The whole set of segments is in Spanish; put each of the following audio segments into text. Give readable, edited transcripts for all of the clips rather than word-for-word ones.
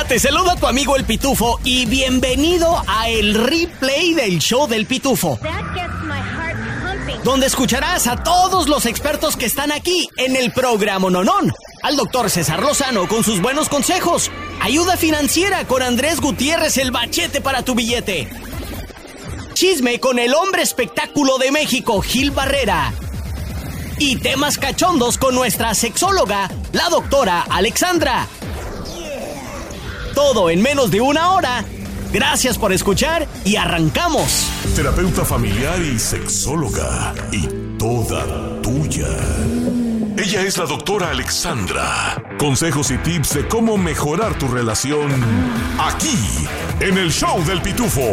Te saluda tu amigo El Pitufo y bienvenido a el replay del show del Pitufo, donde escucharás a todos los expertos que están aquí en el programa Nonón. Al doctor César Lozano con sus buenos consejos, ayuda financiera con Andrés Gutiérrez, el bachete para tu billete, chisme con el hombre espectáculo de México, Gil Barrera, y temas cachondos con nuestra sexóloga, la doctora Alexandra. Todo en menos de una hora. Gracias por escuchar y arrancamos. Terapeuta familiar y sexóloga, y toda tuya. Ella es la doctora Alexandra. Consejos y tips de cómo mejorar tu relación aquí, en el show del Pitufo.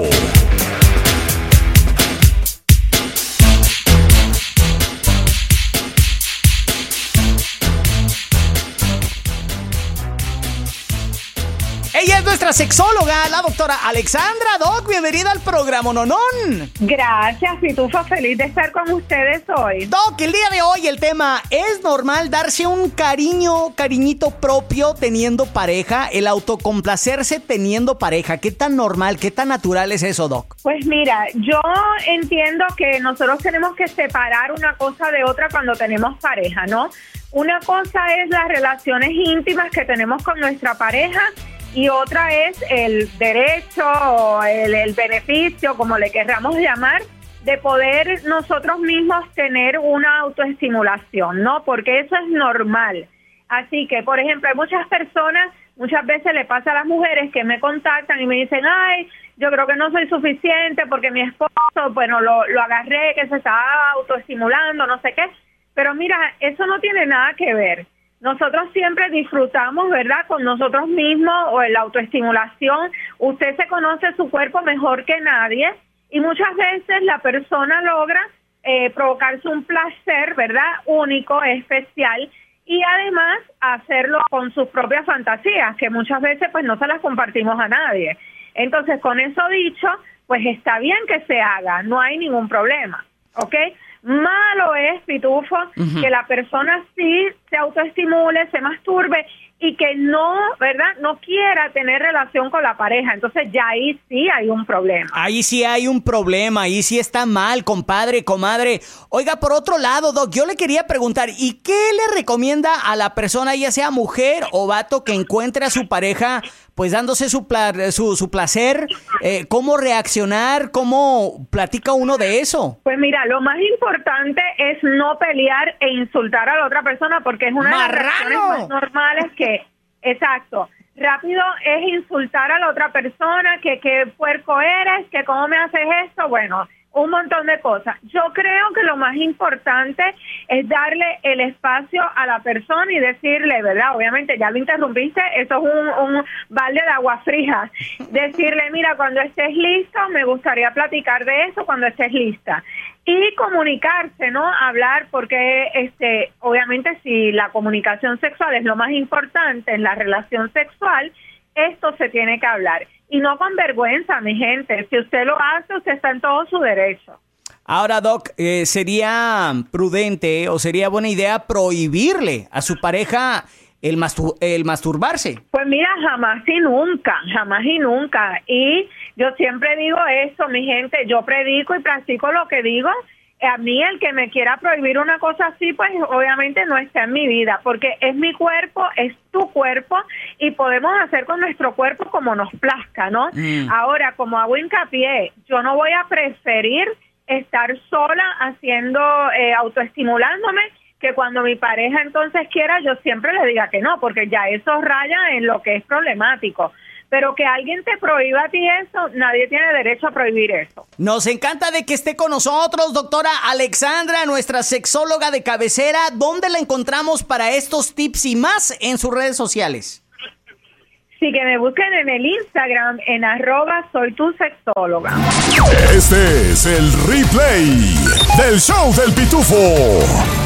Ella es nuestra sexóloga, la doctora Alexandra. Doc, bienvenida al programa Nonón. Gracias, Pitufo, feliz de estar con ustedes hoy. Doc, el día de hoy el tema: ¿es normal darse un cariñito propio teniendo pareja? El autocomplacerse teniendo pareja, ¿qué tan normal, qué tan natural es eso, Doc? Pues mira, yo entiendo que nosotros tenemos que separar una cosa de otra cuando tenemos pareja, ¿no? Una cosa es las relaciones íntimas que tenemos con nuestra pareja, y otra es el derecho o el beneficio, como le querramos llamar, de poder nosotros mismos tener una autoestimulación, ¿no? Porque eso es normal. Así que, por ejemplo, hay muchas personas, muchas veces le pasa a las mujeres que me contactan y me dicen: ay, yo creo que no soy suficiente porque mi esposo, bueno, lo agarré, que se estaba autoestimulando, no sé qué. Pero mira, eso no tiene nada que ver. Nosotros siempre disfrutamos, ¿verdad?, con nosotros mismos, o en la autoestimulación. Usted se conoce su cuerpo mejor que nadie, y muchas veces la persona logra provocarse un placer, ¿verdad?, único, especial, y además hacerlo con sus propias fantasías, que muchas veces pues no se las compartimos a nadie. Entonces, con eso dicho, pues está bien que se haga, no hay ningún problema, ¿ok? Malo es, Pitufo, que la persona sí se autoestimule, se masturbe y que no, ¿verdad?, no quiera tener relación con la pareja. Entonces ya ahí sí hay un problema. Ahí sí hay un problema, ahí sí está mal, compadre, comadre. Oiga, por otro lado, Doc, yo le quería preguntar, ¿y qué le recomienda a la persona, ya sea mujer o vato, que encuentre a su pareja pues dándose su placer? ¿Cómo reaccionar? ¿Cómo platica uno de eso? Pues mira, lo más importante es no pelear e insultar a la otra persona, porque es una de las reacciones más normales que, exacto, rápido es insultar a la otra persona, que qué puerco eres, que cómo me haces esto, bueno, un montón de cosas. Yo creo que lo más importante es darle el espacio a la persona y decirle, ¿verdad? Obviamente ya lo interrumpiste, eso es un balde de agua fría. Decirle: mira, cuando estés listo, me gustaría platicar de eso cuando estés lista. Y comunicarse, ¿no? Hablar, porque obviamente si la comunicación sexual es lo más importante en la relación sexual, esto se tiene que hablar. Y no con vergüenza, mi gente. Si usted lo hace, usted está en todo su derecho. Ahora, Doc, ¿sería prudente o sería buena idea prohibirle a su pareja el masturbarse? Pues mira, jamás y nunca, jamás y nunca. Y yo siempre digo eso, mi gente, yo predico y practico lo que digo. A mí, el que me quiera prohibir una cosa así, pues obviamente no está en mi vida, porque es mi cuerpo, es tu cuerpo, y podemos hacer con nuestro cuerpo como nos plazca, ¿no? Ahora, como hago hincapié, yo no voy a preferir estar sola haciendo, autoestimulándome, que cuando mi pareja entonces quiera, yo siempre le diga que no, porque ya eso raya en lo que es problemático. Pero que alguien te prohíba a ti eso, nadie tiene derecho a prohibir eso. Nos encanta de que esté con nosotros, doctora Alexandra, nuestra sexóloga de cabecera. ¿Dónde la encontramos para estos tips y más en sus redes sociales? Sí, que me busquen en el Instagram, en @soytusexóloga. Este es el replay del show del Pitufo.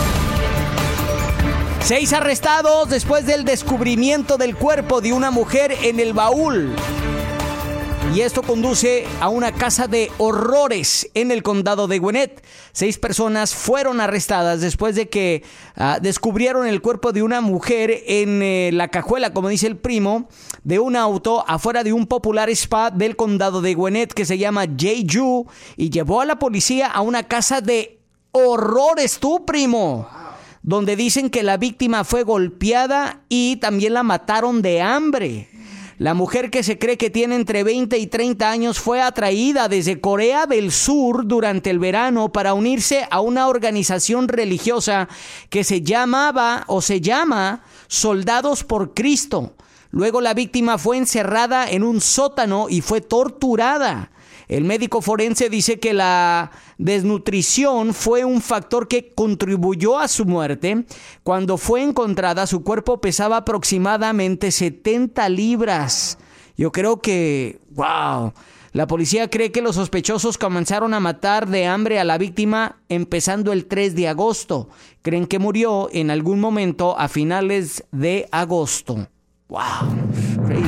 6 arrestados después del descubrimiento del cuerpo de una mujer en el baúl Y esto conduce a una casa de horrores en el condado de Gwinnett. 6 personas fueron arrestadas después de que descubrieron el cuerpo de una mujer en la cajuela, como dice el primo, de un auto afuera de un popular spa del condado de Gwinnett que se llama Jeju, y llevó a la policía a una casa de horrores, tu primo, donde dicen que la víctima fue golpeada y también la mataron de hambre. La mujer, que se cree que tiene entre 20 y 30 años, fue atraída desde Corea del Sur durante el verano para unirse a una organización religiosa que se llama Soldados por Cristo. Luego la víctima fue encerrada en un sótano y fue torturada. El médico forense dice que la desnutrición fue un factor que contribuyó a su muerte. Cuando fue encontrada, su cuerpo pesaba aproximadamente 70 libras. Yo creo que, wow. La policía cree que los sospechosos comenzaron a matar de hambre a la víctima empezando el 3 de agosto. Creen que murió en algún momento a finales de agosto. Wow, crazy.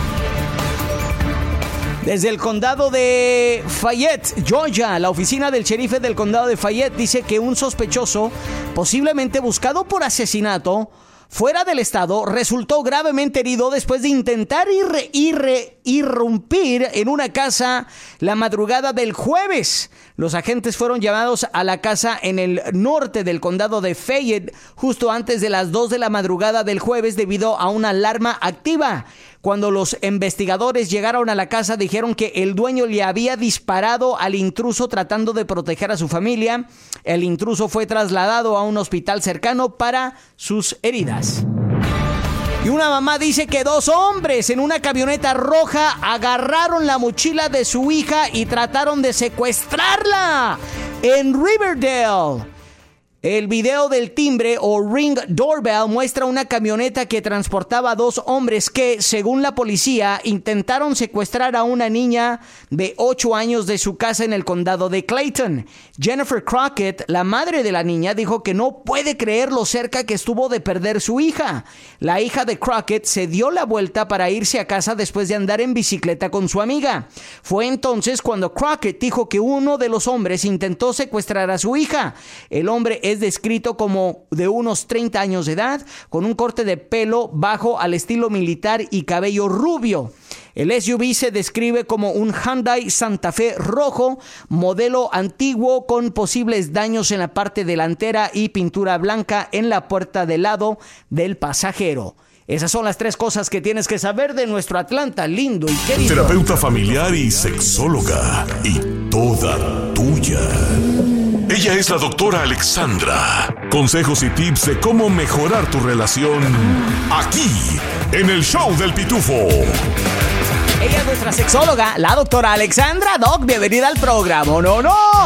Desde el condado de Fayette, Georgia, la oficina del sheriff del condado de Fayette dice que un sospechoso, posiblemente buscado por asesinato, fuera del estado, resultó gravemente herido después de intentar irrumpir en una casa la madrugada del jueves. Los agentes fueron llamados a la casa en el norte del condado de Fayette justo antes de las 2 de la madrugada del jueves debido a una alarma activa. Cuando los investigadores llegaron a la casa, dijeron que el dueño le había disparado al intruso tratando de proteger a su familia. El intruso fue trasladado a un hospital cercano para sus heridas. Y una mamá dice que 2 hombres en una camioneta roja agarraron la mochila de su hija y trataron de secuestrarla en Riverdale. El video del timbre o Ring Doorbell muestra una camioneta que transportaba a 2 hombres que, según la policía, intentaron secuestrar a una niña de 8 años de su casa en el condado de Clayton. Jennifer Crockett, la madre de la niña, dijo que no puede creer lo cerca que estuvo de perder su hija. La hija de Crockett se dio la vuelta para irse a casa después de andar en bicicleta con su amiga. Fue entonces cuando Crockett dijo que uno de los hombres intentó secuestrar a su hija. El hombre es descrito como de unos 30 años de edad, con un corte de pelo bajo al estilo militar y cabello rubio. El SUV se describe como un Hyundai Santa Fe rojo, modelo antiguo con posibles daños en la parte delantera y pintura blanca en la puerta del lado del pasajero. Esas son las 3 cosas que tienes que saber de nuestro Atlanta lindo y querido. Terapeuta familiar y sexóloga y toda tuya. Ella es la doctora Alexandra. Consejos y tips de cómo mejorar tu relación aquí, en el show del Pitufo. Ella es nuestra sexóloga, la doctora Alexandra. Doc, bienvenida al programa. ¡No!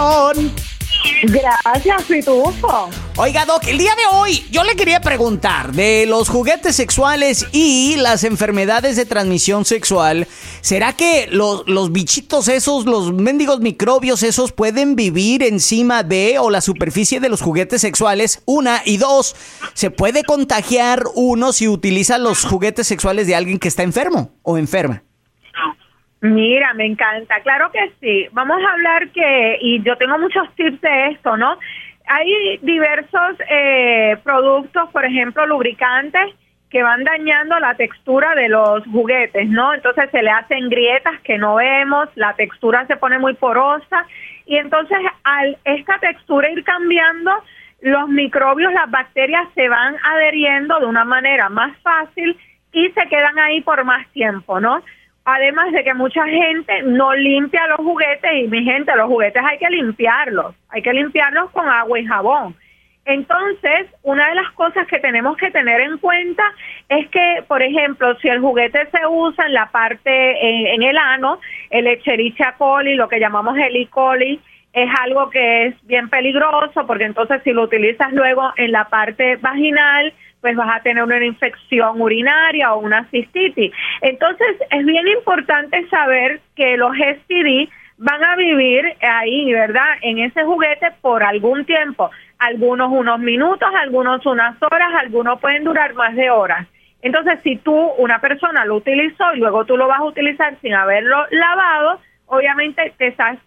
Gracias, Pitufo. Oiga, Doc, el día de hoy yo le quería preguntar de los juguetes sexuales y las enfermedades de transmisión sexual. ¿Será que los bichitos esos, los mendigos microbios esos, pueden vivir encima de o la superficie de los juguetes sexuales? 1, y 2, ¿se puede contagiar uno si utiliza los juguetes sexuales de alguien que está enfermo o enferma? Mira, me encanta. Claro que sí. Vamos a hablar y yo tengo muchos tips de esto, ¿no? Hay diversos productos, por ejemplo, lubricantes, que van dañando la textura de los juguetes, ¿no? Entonces se le hacen grietas que no vemos, la textura se pone muy porosa, y entonces al esta textura ir cambiando, los microbios, las bacterias se van adheriendo de una manera más fácil y se quedan ahí por más tiempo, ¿no? Además de que mucha gente no limpia los juguetes, y mi gente, los juguetes hay que limpiarlos con agua y jabón. Entonces, una de las cosas que tenemos que tener en cuenta es que, por ejemplo, si el juguete se usa en la parte, en el ano, el Escherichia coli, lo que llamamos el E. coli, es algo que es bien peligroso, porque entonces si lo utilizas luego en la parte vaginal, pues vas a tener una infección urinaria o una cistitis. Entonces, es bien importante saber que los STD van a vivir ahí, ¿verdad?, en ese juguete por algún tiempo. Algunos unos minutos, algunos unas horas, algunos pueden durar más de horas. Entonces, si una persona lo utilizó y luego tú lo vas a utilizar sin haberlo lavado, obviamente te estás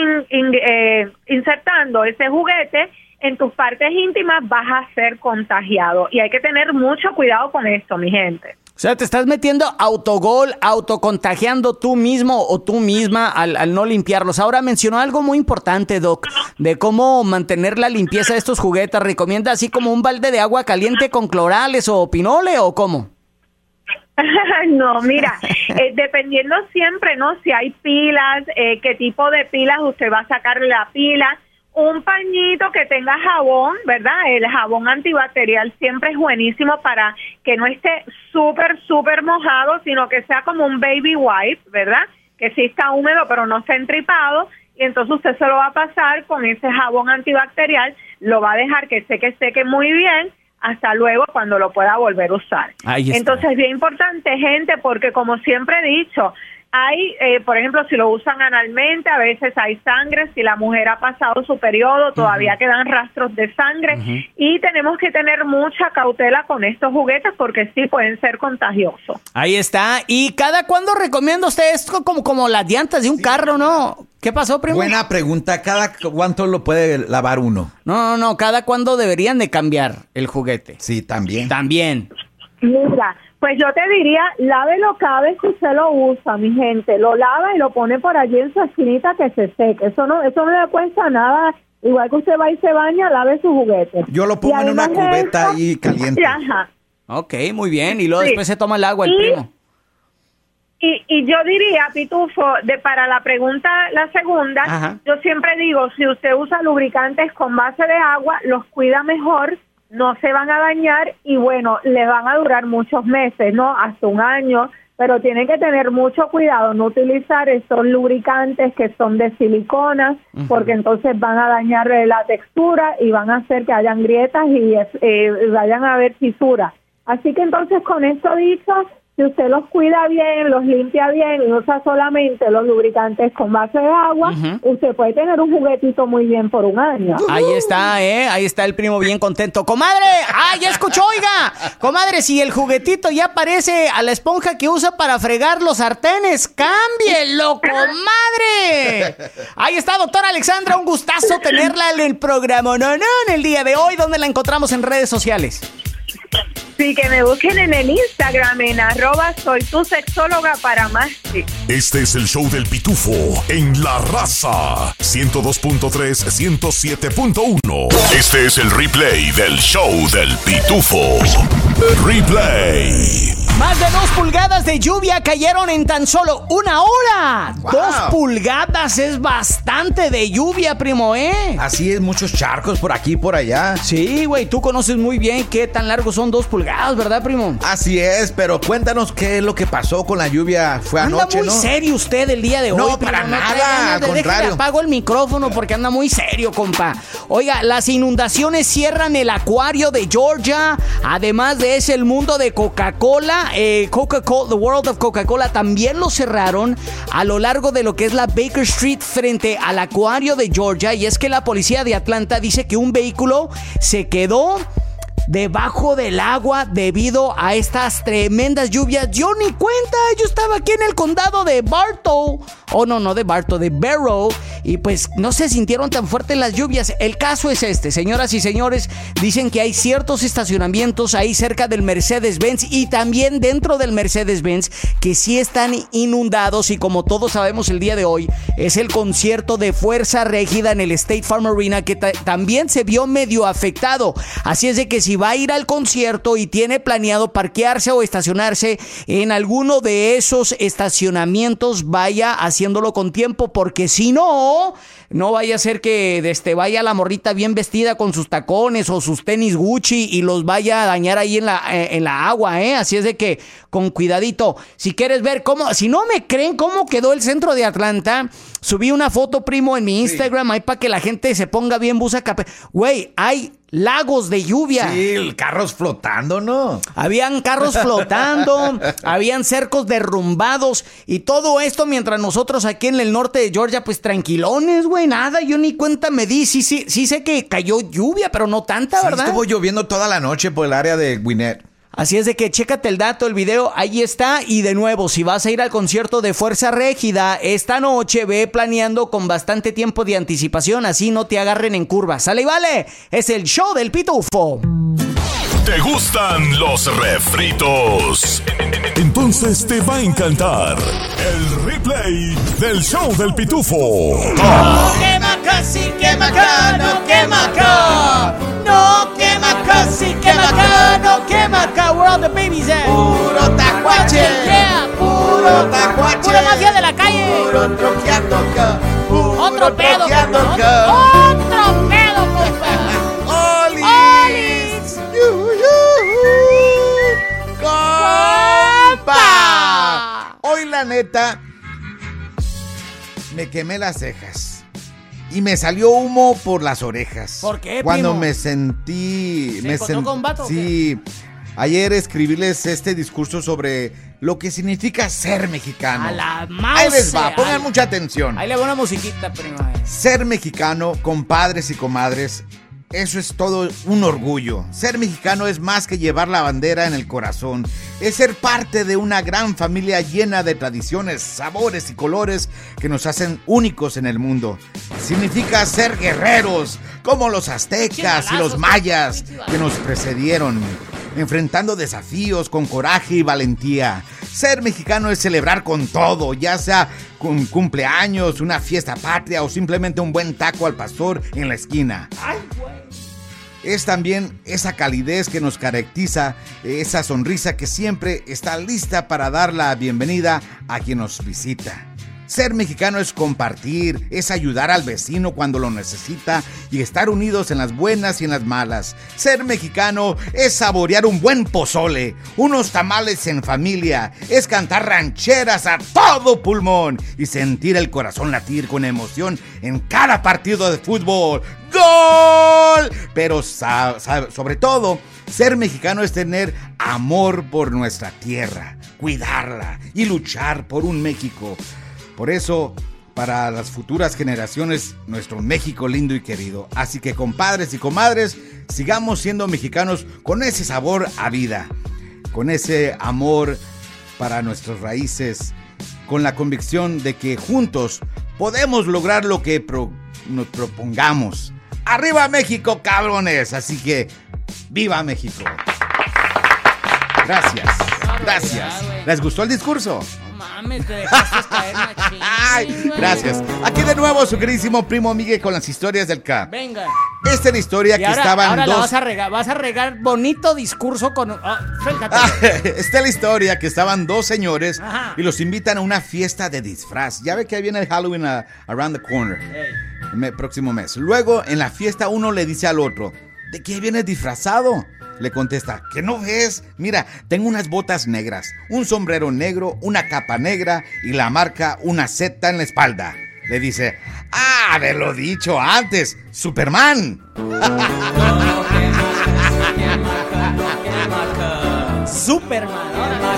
insertando ese juguete en tus partes íntimas, vas a ser contagiado. Y hay que tener mucho cuidado con esto, mi gente. O sea, te estás metiendo autogol, autocontagiando tú mismo o tú misma al no limpiarlos. Ahora mencionó algo muy importante, Doc, de cómo mantener la limpieza de estos juguetes. ¿Recomienda así como un balde de agua caliente con clorales o pinole o cómo? No, mira, dependiendo siempre, ¿no? Si hay pilas, qué tipo de pilas usted va a sacar la pila. Un pañito que tenga jabón, ¿verdad? El jabón antibacterial siempre es buenísimo para que no esté súper mojado, sino que sea como un baby wipe, ¿verdad? Que sí está húmedo, pero no está entripado. Y entonces usted se lo va a pasar con ese jabón antibacterial, lo va a dejar que seque muy bien, hasta luego cuando lo pueda volver a usar. Entonces es bien importante, gente, porque como siempre he dicho, hay, por ejemplo, si lo usan analmente, a veces hay sangre, si la mujer ha pasado su periodo, todavía quedan rastros de sangre, y tenemos que tener mucha cautela con estos juguetes porque sí pueden ser contagiosos. Ahí está. ¿Y cada cuándo recomienda usted esto como las llantas de un carro, no? ¿Qué pasó, primo? Buena pregunta. ¿Cada cuánto lo puede lavar uno? No. ¿Cada cuándo deberían de cambiar el juguete? Sí, también. Mira, pues yo te diría, lávelo cada vez que usted lo usa, mi gente. Lo lava y lo pone por allí en su esquinita que se seque. Eso no le cuesta nada. Igual que usted va y se baña, lave su juguete. Yo lo pongo en una cubeta y caliente. Ajá. Ok, muy bien. Y luego después se toma el agua el primo. Y yo diría, Pitufo, para la pregunta, la segunda, yo siempre digo, si usted usa lubricantes con base de agua, los cuida mejor, no se van a dañar y bueno, le van a durar muchos meses, ¿no? Hasta un año, pero tienen que tener mucho cuidado, no utilizar estos lubricantes que son de silicona, porque entonces van a dañar la textura y van a hacer que hayan grietas y vayan a haber fisuras. Así que entonces con esto dicho, si usted los cuida bien, los limpia bien y usa solamente los lubricantes con base de agua, usted puede tener un juguetito muy bien por un año. Ahí está, ahí está el primo bien contento. ¡Comadre! ¡Ah, ya escuchó, oiga! Comadre, si el juguetito ya parece a la esponja que usa para fregar los sartenes, ¡cámbielo, comadre! Ahí está, doctora Alexandra, un gustazo tenerla en el programa. No, en el día de hoy, ¿dónde la encontramos en redes sociales? Sí, que me busquen en el Instagram en @soytusexóloga para más tips. Este es el show del Pitufo en La Raza 102.3, 107.1. Este es el replay del show del Pitufo. Replay. Más de 2 pulgadas de lluvia cayeron en tan solo una hora. Wow. 2 pulgadas es bastante de lluvia, primo, ¿eh? Así es, muchos charcos por aquí y por allá. Sí, güey, tú conoces muy bien qué tan largos son 2 pulgadas, ¿verdad, primo? Así es, pero cuéntanos qué es lo que pasó con la lluvia. Fue anoche, ¿no? Anda muy serio usted el día de hoy. No, para nada, al contrario. Apago el micrófono porque anda muy serio, compa. Oiga, las inundaciones cierran el acuario de Georgia. Además de ese, el mundo de Coca-Cola. Coca-Cola, The World of Coca-Cola también lo cerraron a lo largo de lo que es la Baker Street frente al acuario de Georgia. Y es que la policía de Atlanta dice que un vehículo se quedó debajo del agua debido a estas tremendas lluvias. Yo ni cuenta, yo estaba aquí en el condado de Bartow. No de Bartow, de Barrow. Y pues no se sintieron tan fuertes las lluvias. El caso es este, señoras y señores. Dicen que hay ciertos estacionamientos ahí cerca del Mercedes-Benz y también dentro del Mercedes-Benz que sí están inundados. Y como todos sabemos, el día de hoy es el concierto de Fuerza Régida en el State Farm Arena, que también se vio medio afectado. Así es de que si va a ir al concierto y tiene planeado parquearse o estacionarse en alguno de esos estacionamientos, vaya haciéndolo con tiempo, porque si no vaya a ser que vaya la morrita bien vestida con sus tacones o sus tenis Gucci y los vaya a dañar ahí en la agua, ¿eh? Así es de que con cuidadito. Si quieres ver si no me creen cómo quedó el centro de Atlanta, subí una foto, primo, en mi Instagram, ahí para que la gente se ponga bien busa capa. Güey, hay lagos de lluvia. Sí, carros flotando, ¿no? Habían carros flotando, habían cercos derrumbados y todo esto mientras nosotros aquí en el norte de Georgia, pues tranquilones, güey, nada, yo ni cuenta me di. Sí sé que cayó lluvia, pero no tanta, ¿verdad? Estuvo lloviendo toda la noche por el área de Gwinnett. Así es de que chécate el dato, el video, ahí está. Y de nuevo, si vas a ir al concierto de Fuerza Régida esta noche, ve planeando con bastante tiempo de anticipación, así no te agarren en curva. ¿Sale y vale? Es el show del Pitufo. ¿Te gustan los refritos? Entonces te va a encantar el replay del show del Pitufo. Quema casi, quema acá, no quema acá. No quema casi, quema acá, no quema acá. Where all the babies at? Puro tacuache. Yeah, Puro tacuache. Pura mafia de la calle. Puro troqueando acá. Otro pedo, troqueando compa. acá. Otro pedo, compa. ¡Olis! ¡Olis! ¡Compa! Hoy la neta me quemé las cejas y me salió humo por las orejas. ¿Por qué, Cuando primo? me sentí... ¿Se encontró con vato o Sí. Ayer escribíles este discurso sobre lo que significa ser mexicano. A la mouse. Ahí les va, pongan mucha atención. Ahí le va una musiquita, primo. Ser mexicano, compadres y comadres, eso es todo un orgullo. Ser mexicano es más que llevar la bandera en el corazón. Es ser parte de una gran familia llena de tradiciones, sabores y colores que nos hacen únicos en el mundo. Significa ser guerreros, como los aztecas y los mayas que nos precedieron, enfrentando desafíos con coraje y valentía. Ser mexicano es celebrar con todo, ya sea con cumpleaños, una fiesta patria o simplemente un buen taco al pastor en la esquina. Es también esa calidez que nos caracteriza, esa sonrisa que siempre está lista para dar la bienvenida a quien nos visita. Ser mexicano es compartir, es ayudar al vecino cuando lo necesita y estar unidos en las buenas y en las malas. Ser mexicano es saborear un buen pozole, unos tamales en familia, es cantar rancheras a todo pulmón y sentir el corazón latir con emoción en cada partido de fútbol. ¡Gol! Pero sobre todo, ser mexicano es tener amor por nuestra tierra, cuidarla y luchar por un México. Por eso, para las futuras generaciones, nuestro México lindo y querido. Así que, compadres y comadres, sigamos siendo mexicanos con ese sabor a vida, con ese amor para nuestras raíces, con la convicción de que juntos podemos lograr lo que nos propongamos. ¡Arriba México, cabrones! Así que, ¡viva México! Gracias, gracias. ¿Les gustó el discurso? Mames, te dejaste caer, machín. Ay, gracias. Aquí de nuevo su queridísimo primo Miguel con las historias del K. Venga. Esta es la historia Y que ahora, estaban ahora dos. vas a regar bonito discurso con. Suéltate. Esta es la historia que estaban dos señores. Ajá. Y los invitan a una fiesta de disfraz. Ya ve que ahí viene el Halloween around the corner. Hey. Próximo mes. Luego en la fiesta uno le dice al otro: ¿de qué vienes disfrazado? Le contesta: ¿qué no ves? Mira, tengo unas botas negras, un sombrero negro, una capa negra y la marca una Z en la espalda. Le dice: haberlo dicho antes, Superman. Superman.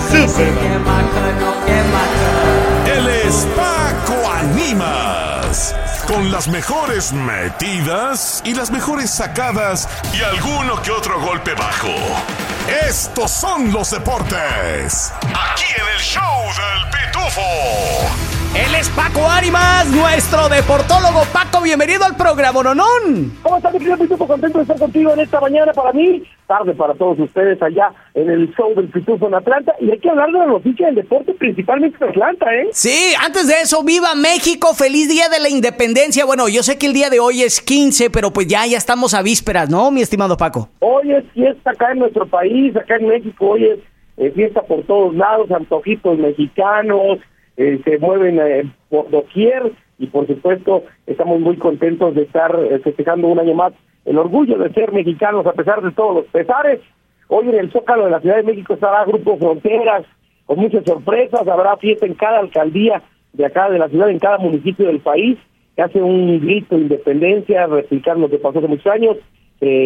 Él es Paco Ánimas. Con las mejores metidas y las mejores sacadas y alguno que otro golpe bajo. Estos son los deportes. Aquí en el show del Pitufo. Él es Paco Ánimas, nuestro deportólogo. Paco, bienvenido al programa, ¿nonón? ¿Cómo estás, mi querido Pitufo? Contento de estar contigo en esta mañana para mí, tarde para todos ustedes allá en el show del Pitufo en Atlanta. Y hay que hablar de la noticia del deporte, principalmente de Atlanta, ¿eh? Sí, antes de eso, ¡viva México! ¡Feliz Día de la Independencia! Bueno, yo sé que el día de hoy es 15, pero pues ya estamos a vísperas, ¿no, mi estimado Paco? Hoy es fiesta acá en nuestro país, acá en México, hoy es fiesta por todos lados, antojitos mexicanos, se mueven por doquier y por supuesto estamos muy contentos de estar festejando un año más el orgullo de ser mexicanos a pesar de todos los pesares. Hoy en el Zócalo de la Ciudad de México estará Grupo Fronteras con muchas sorpresas, habrá fiesta en cada alcaldía de acá de la ciudad, en cada municipio del país, que hace un grito de independencia, replicar lo que pasó hace muchos años.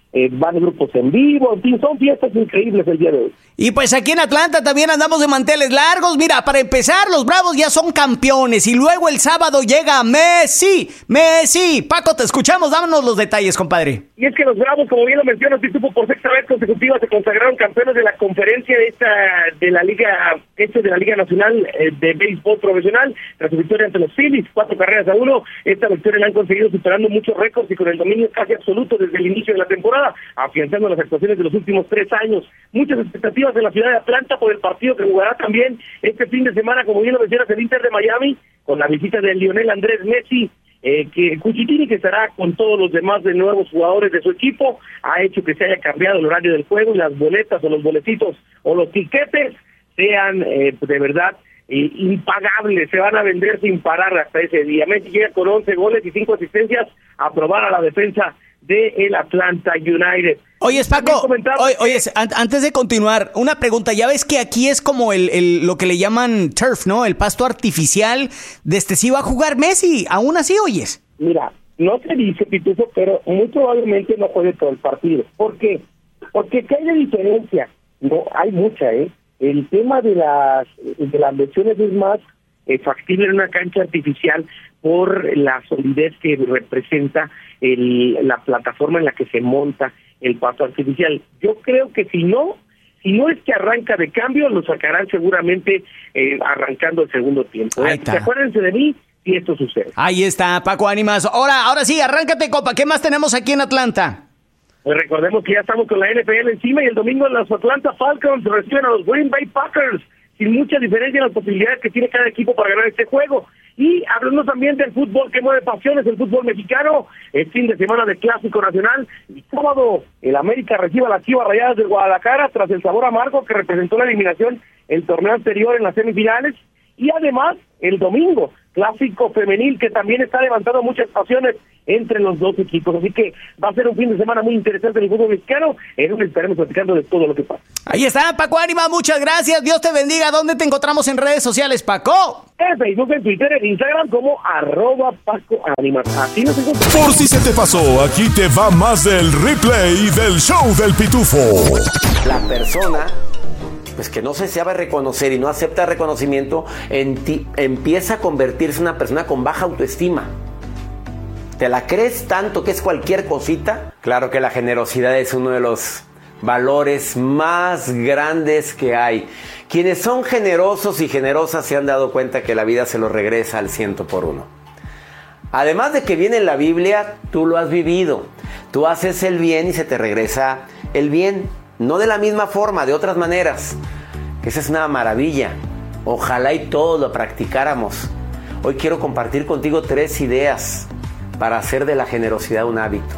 van grupos en vivo, en fin, son fiestas increíbles el día de hoy. Y pues aquí en Atlanta también andamos de manteles largos. Mira, para empezar, los Bravos ya son campeones y luego el sábado llega Messi. Paco, te escuchamos, dámonos los detalles, compadre. Y es que los Bravos, como bien lo mencionas, Pitufo, por sexta vez consecutiva se consagraron campeones de la conferencia de la Liga Nacional de Béisbol Profesional, tras su victoria ante los Phillies, 4-1. Esta victoria la han conseguido superando muchos récords y con el dominio casi absoluto desde el inicio de la temporada, afianzando las actuaciones de los últimos 3 años. Muchas expectativas en la ciudad de Atlanta por el partido que jugará también este fin de semana, como bien lo mencionas, el Inter de Miami, con la visita de Lionel Andrés Messi, que Cuchitini, que estará con todos los demás de nuevos jugadores de su equipo, ha hecho que se haya cambiado el horario del juego y las boletas o los boletitos o los tiquetes sean de verdad impagables, se van a vender sin parar hasta ese día. Messi llega con 11 goles y 5 asistencias a probar a la defensa del Atlanta United. Oye, Paco, antes de continuar, una pregunta. Ya ves que aquí es como lo que le llaman turf, ¿no? El pasto artificial. Sí va a jugar Messi, aún así, oyes. Mira, no se dice, Pitufo, pero muy probablemente no juegue todo el partido. ¿Por qué? Porque ¿qué hay de diferencia? No, hay mucha, El tema de las lesiones es más factible en una cancha artificial por la solidez que representa la plataforma en la que se monta el pasto artificial. Yo creo que si no es que arranca de cambio, lo sacarán seguramente arrancando el segundo tiempo. Acuérdense de mí si esto sucede. Ahí está, Paco Ánimas. Ahora sí, arráncate, copa. ¿Qué más tenemos aquí en Atlanta? Pues recordemos que ya estamos con la NFL encima y el domingo los Atlanta Falcons reciben a los Green Bay Packers, sin mucha diferencia en las posibilidades que tiene cada equipo para ganar este juego. Y hablando también del fútbol que mueve pasiones, el fútbol mexicano, el fin de semana de Clásico Nacional, y sábado el América recibe a las Chivas Rayadas del Guadalajara tras el sabor amargo que representó la eliminación el torneo anterior en las semifinales, y además el domingo, Clásico Femenil, que también está levantando muchas pasiones entre los dos equipos, así que va a ser un fin de semana muy interesante en el fútbol mexicano, en donde estaremos platicando de todo lo que pasa. Ahí está, Paco Ánimas, muchas gracias, Dios te bendiga. ¿Dónde te encontramos en redes sociales, Paco? En Facebook, en Twitter, en Instagram como @Paco Ánimas. Así nos encontramos. Por si se te pasó, aquí te va más del replay del show del Pitufo. La persona pues que no se sabe reconocer y no acepta reconocimiento en ti, empieza a convertirse en una persona con baja autoestima. ¿Te la crees tanto que es cualquier cosita? Claro que la generosidad es uno de los valores más grandes que hay. Quienes son generosos y generosas se han dado cuenta que la vida se los regresa al 100 por 1. Además de que viene en la Biblia, tú lo has vivido. Tú haces el bien y se te regresa el bien. No de la misma forma, de otras maneras. Esa es una maravilla. Ojalá y todos lo practicáramos. Hoy quiero compartir contigo 3 ideas para hacer de la generosidad un hábito.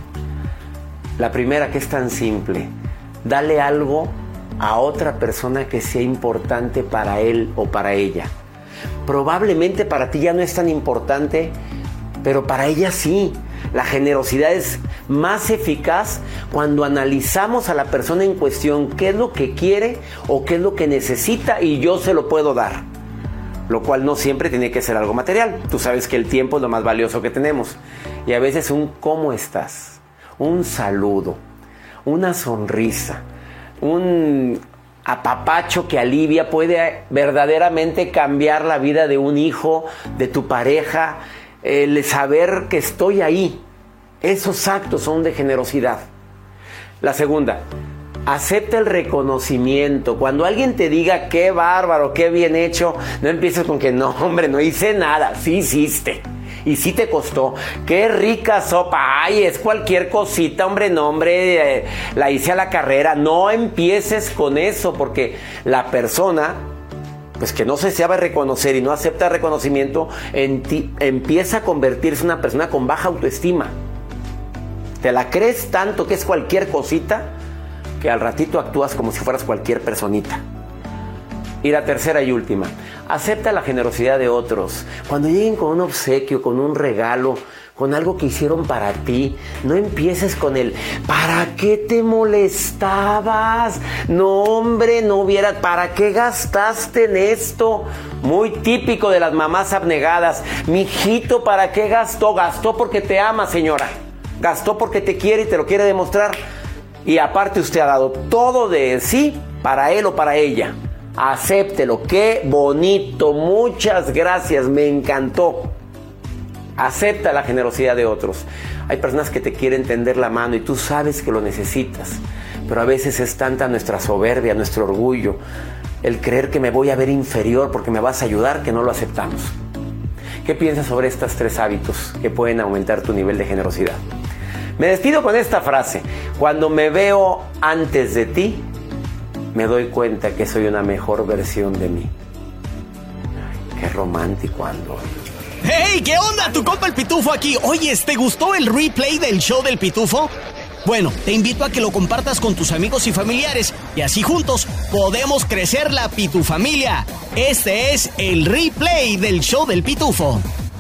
La primera, que es tan simple: dale algo a otra persona que sea importante para él o para ella. Probablemente para ti ya no es tan importante, pero para ella sí. La generosidad es más eficaz cuando analizamos a la persona en cuestión, qué es lo que quiere o qué es lo que necesita y yo se lo puedo dar. Lo cual no siempre tiene que ser algo material. Tú sabes que el tiempo es lo más valioso que tenemos. Y a veces un ¿cómo estás?, un saludo, una sonrisa, un apapacho que alivia puede verdaderamente cambiar la vida de un hijo, de tu pareja. El saber que estoy ahí, esos actos son de generosidad. La segunda, acepta el reconocimiento. Cuando alguien te diga qué bárbaro, qué bien hecho, no empieces con que no, hombre, no hice nada. Sí hiciste y sí te costó. Qué rica sopa, ay, es cualquier cosita, hombre, no, hombre, la hice a la carrera. No empieces con eso, porque la persona pues que no se sabe reconocer y no acepta reconocimiento en ti, empieza a convertirse en una persona con baja autoestima. Te la crees tanto que es cualquier cosita, que al ratito actúas como si fueras cualquier personita. Y la tercera y última, acepta la generosidad de otros. Cuando lleguen con un obsequio, con un regalo, con algo que hicieron para ti, no empieces con el ¿para qué te molestabas? No, hombre, no hubieras, ¿para qué gastaste en esto? Muy típico de las mamás abnegadas. Mijito, ¿para qué gastó? Gastó porque te ama, señora. Gastó porque te quiere y te lo quiere demostrar. Y aparte usted ha dado todo de sí para él o para ella. Acéptelo. Qué bonito. Muchas gracias. Me encantó. Acepta la generosidad de otros. Hay personas que te quieren tender la mano y tú sabes que lo necesitas. Pero a veces es tanta nuestra soberbia, nuestro orgullo, el creer que me voy a ver inferior porque me vas a ayudar, que no lo aceptamos. ¿Qué piensas sobre estos 3 hábitos que pueden aumentar tu nivel de generosidad? Me despido con esta frase. Cuando me veo antes de ti, me doy cuenta que soy una mejor versión de mí. Qué romántico ando. ¡Hey! ¿Qué onda? Tu compa el Pitufo aquí. Oye, ¿te gustó el replay del show del Pitufo? Bueno, te invito a que lo compartas con tus amigos y familiares y así juntos podemos crecer la Pitufamilia. Este es el replay del show del Pitufo.